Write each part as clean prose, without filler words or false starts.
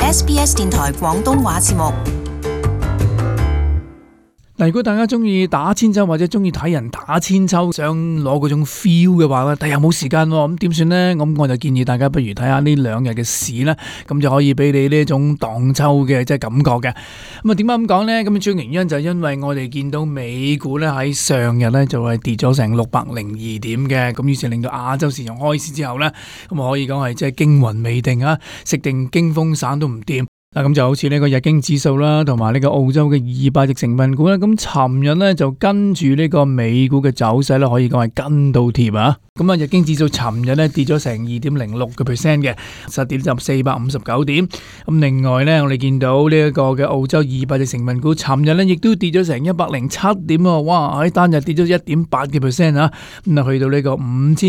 SBS 電台廣東話節目。 如果大家中意打千秋或者中意睇人打千秋，想攞嗰種 feel 嘅話咧，但又冇時間喎，咁點算呢？咁我就建議大家不如睇下呢兩日嘅市啦，咁就可以俾你呢種盪秋嘅即係感覺嘅。咁啊，點解咁講呢？咁主要原因就係因為我哋見到美股咧喺上日咧就係跌咗成602點嘅，咁於是令到亞洲市場開市之後咧，咁可以講係即係驚魂未定啊，食定驚風散都唔掂。嗱，咁就好似呢個日經指數啦，同埋呢個澳洲嘅200隻成分股啦，咁尋日咧就跟住呢個美股嘅走勢咧，可以講係跟到貼啊！咁啊，日經指數尋日咧跌咗成2.06%嘅，實跌就459點。咁另外咧，我哋見到呢一個嘅澳洲200隻成分股，尋日咧亦都跌咗成107點喎，哇！喺單日跌咗1.8%啊，咁啊去到呢個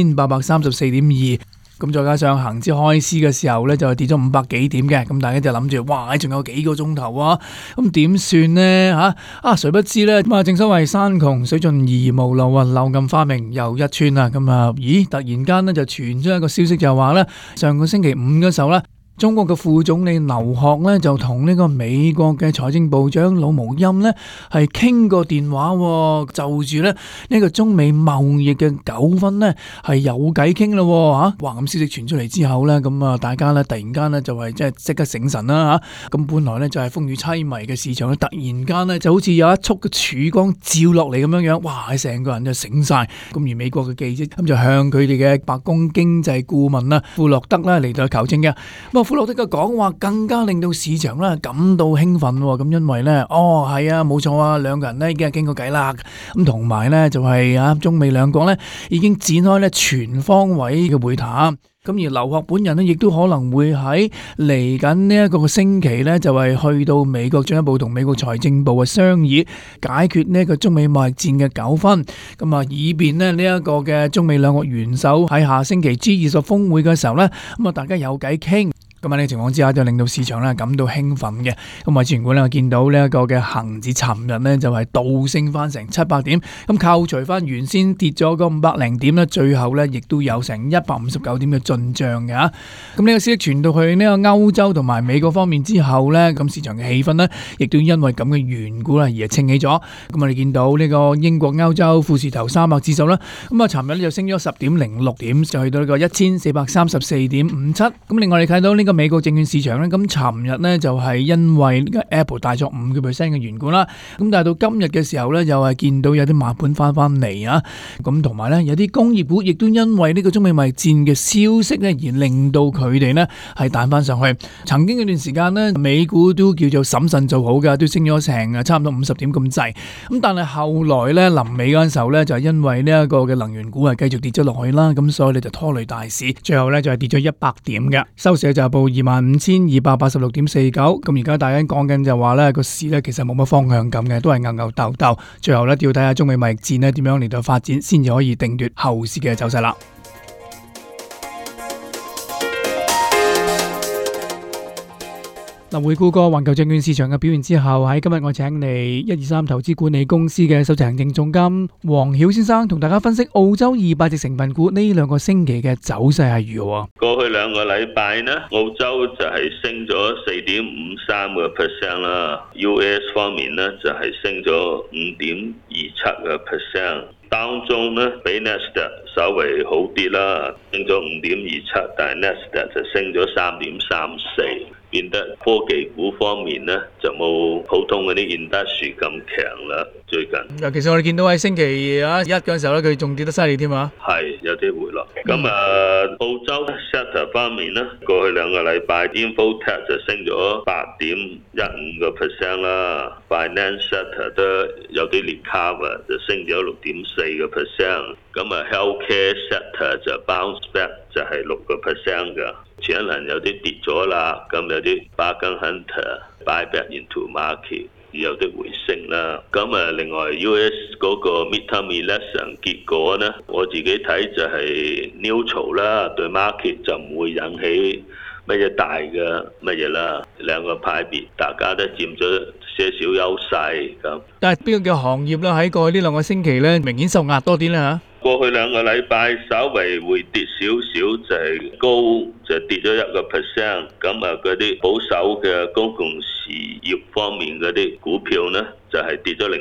5834.2。咁再加上恒指開市嘅時候咧，就係跌咗500幾點嘅，咁大家就諗住，哇！仲有幾個鐘頭啊，咁點算呢？誰不知咧，咁啊，正所謂山窮水盡而無路啊，柳暗花明又一村啊，咁啊，咦！突然間咧就傳出一個消息，就話咧，上個星期五嘅時候咧，中國嘅副總理劉鶴咧就同呢個美國嘅財政部長魯毛欽咧係傾過電話，就住咧呢個中美貿易嘅糾紛咧係有偈傾咯嚇。哇！咁消息傳出嚟之後咧，咁啊大家咧突然間咧就係即刻醒神啦嚇。咁本來咧就係風雨凄迷嘅市場咧，突然間咧就好似有一束嘅曙光照落嚟咁樣樣，哇！成個人就醒晒。咁而美國嘅記者咁就向佢哋嘅白宮經濟顧問啦庫洛德啦嚟到求證嘅。庫洛德嘅講話更加令到市場咧感到興奮，咁因為咧，係啊，冇錯啊，兩個人咧已經係傾過偈啦，咁同埋咧就係中美兩國咧已經展開咧全方位嘅會談，咁而劉鶴本人咧亦都可能會喺嚟緊呢一個星期咧就係去到美國進一步同美國財政部嘅商議解決呢一個中美貿易戰嘅糾紛，咁啊以便咧呢一個嘅中美兩國元首喺下星期 G20 峰會嘅時候咧，咁啊大家有偈傾。咁喺呢個情況之下，就令到市場咧感到興奮嘅。咁啊，全股咧我見到呢一個嘅恒指尋日咧就係倒升翻成700點，咁扣除翻原先跌咗嗰500零點咧，最後咧亦都有成159點嘅進賬嘅。咁呢個消息傳到去呢個歐洲同埋美國方面之後咧，咁市場嘅氣氛咧亦都因為咁嘅緣故啦而係清起咗。咁我哋見到呢個英國歐洲富時投300指數啦，咁啊尋日咧就升咗10.06點，就去到呢個1434.57。咁另外你睇到呢個美國證券市場咧，咁尋日咧就係因為 Apple 大咗5%嘅緣故啦，咁但係到今日嘅時候咧，又係見到有啲買盤翻嚟啊，咁同埋咧有啲工業股亦都因為呢個中美貿易戰嘅消息咧，而令到佢哋咧係彈翻上去。曾經嗰段時間咧，美股都叫做審慎做好嘅，都升咗成差唔多50點咁滯，咁但係後來咧臨尾嗰陣時候咧，就係因為呢一個嘅能源股係繼續跌咗落去啦，咁所以咧就拖累大市，最後咧就係跌咗100點嘅，收市就係報25,286.49，咁而家大家講緊就話咧個市咧其實冇乜方向感嘅，都係牛牛鬥鬥，最後咧要睇下中美貿易戰咧點樣嚟到發展，先至可以定奪後市嘅走勢啦。回顧過環球證券市場嘅表現之後，喺今日我請嚟123投資管理公司嘅首席行政總監黃曉先生同大家分析澳洲200隻成分股呢兩個星期嘅走勢係如何。 過去2個禮拜呢，澳洲就係升咗4.53% 啦，US 方面呢就係升咗5.27%。當中呢比 Nasdaq 稍微好啲啦，升咗5.27%，但係 Nasdaq 就升咗3.34%。變得科技股方面呢，就冇普通嗰啲 industry 咁強啦。最近， 其實我哋見到喺星期一嗰陣時候咧，佢仲跌得犀利添啊。 係有啲回落。咁澳洲 sector 方面呢，過去2個禮拜 Infotech 就升咗8.15% 啦 ，Finance sector 都有啲 recover 就升咗6.4%。咁Healthcare sector 就 bounce back 就係6% 㗎。前一輪有啲跌咗啦，咁有啲 bargain hunter buy back into market， 有啲回升啦。咁另外 US 嗰個 midterm election 結果呢，我自己睇就係 neutral 啦，對 market 就唔會引起乜嘢大嘅乜嘢啦。兩個派別大家都佔咗些少優勢咁。 但係邊個嘅行業咧喺過去呢2個星期咧明顯受壓多啲咧嚇？ 過去2個禮拜稍微回跌少少，就係高就跌咗1%。咁啊，嗰啲保守嘅公共事業方面嗰啲股票呢，就係跌咗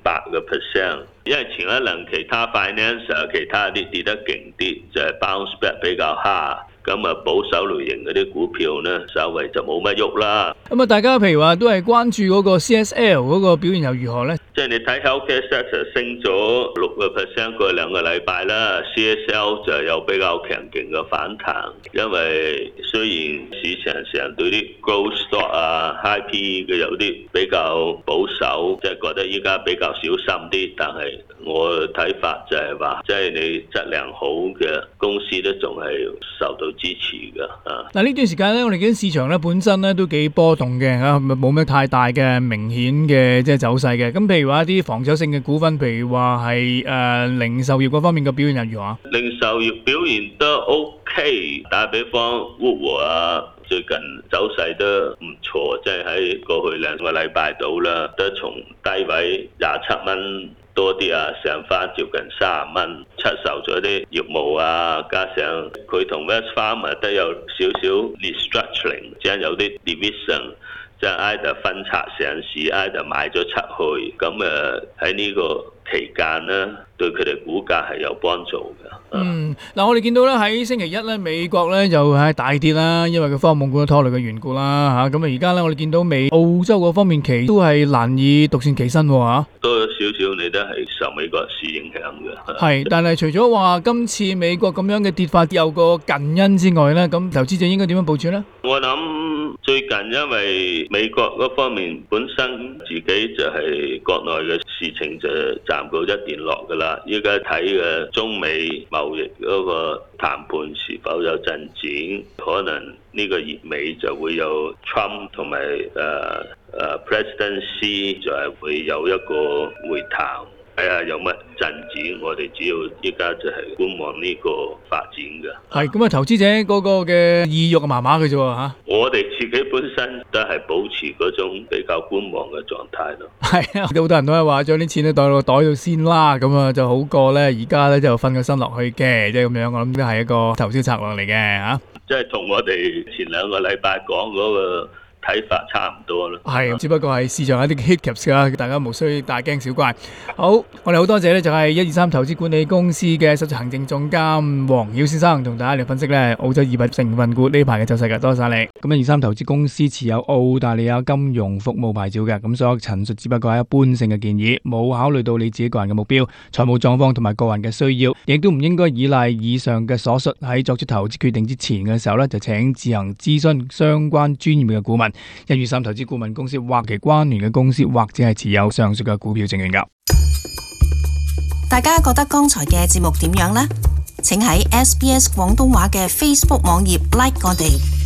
0.8%。因為前一輪其他 finance 其他啲跌得勁啲，就係 bounce back 比較蝦。咁啊，保守類型嗰啲股票呢，稍微就冇乜喐啦。 咁啊，大家譬如話都係關注嗰個 CSL 嗰個表現又如何呢？ 即係你睇 healthcare sector 升咗6%過去2個禮拜啦 ，CSL 就有比較強勁嘅反彈。因為雖然市場上對啲 growth stock 啊、high PE 嘅有啲比較保守，即係覺得依家比較小心啲。但係我睇法就係話，即係你質量好嘅公司都仲係受到支持㗎。 嗱，呢段時間咧，我哋見市場咧本身咧都幾波動嘅嚇，冇咩太大嘅明顯嘅即係走勢嘅。咁譬如話一啲防守性嘅股份，譬如話係零售業嗰方面嘅表現又如何啊？ 零售業表現都 OK， 打比方Woolworths啊，最近走勢都唔錯，即係喺過去2個禮拜到啦，都從低位27蚊。多啲啊，上翻接近30蚊，出售咗啲業務啊，加上佢同 Wesfarmers 都有少少 restructuring， 即係有啲 division， 即係 either 分拆上市 ，either 賣咗出去，咁喺呢個期間呢，對佢哋股價係有幫助嘅。 嗱，我哋見到咧喺星期一咧，美國咧就係大跌啦，因為佢科網股拖累嘅緣故啦嚇。咁啊，而家咧我哋見到澳洲嗰方面期都係難以獨善其身嚇。 多少少你都係受美國市影響嘅。 係，但係除咗話今次美國咁樣嘅跌法有個近因之外咧，咁投資者應該點樣部署咧？ 我諗最近因為美國嗰方面本身自己就係國內嘅事情就暫告一段落㗎啦，依家睇嘅中美貿易嗰個談判是否有進展，可能呢個月尾就會有 Trump 同埋President Xi 就係會有一個會談。睇下有乜進展，我哋主要依家就係觀望呢個發展嘅。 係咁啊，投資者嗰個嘅意欲麻麻嘅啫嚇。 我哋自己本身都係保持嗰種比較觀望嘅狀態咯。 係啊，好多人都係話將啲錢咧袋落個袋度先啦，咁啊就好過咧而家咧就瞓個身落去嘅，即係咁樣。我諗都係一個投資策略嚟嘅嚇。即係同我哋前2個禮拜講嗰個睇法差唔多咯， 係，只不過係市場一啲 hiccups 啦，大家無需大驚小怪。好，我哋好多謝咧，就係123投資管理公司嘅首席行政總監黃曉先生同大家嚟分析咧澳洲200成分股呢排嘅走勢嘅，多謝晒你。咁123投資公司持有澳大利亞金融服務牌照嘅，咁所有陳述只不過係一般性嘅建議，冇考慮到你自己個人嘅目標、財務狀況同埋個人嘅需要，亦都唔應該依賴以上嘅所述。喺作出投資決定之前嘅時候咧，就請自行諮詢相關專業嘅顧問。123投資顧問公司或其關聯嘅公司，或者係持有上述嘅股票證券㗎。 大家覺得剛才嘅節目點樣呢？請喺SBS 廣東話嘅 Facebook 網頁 like 我哋。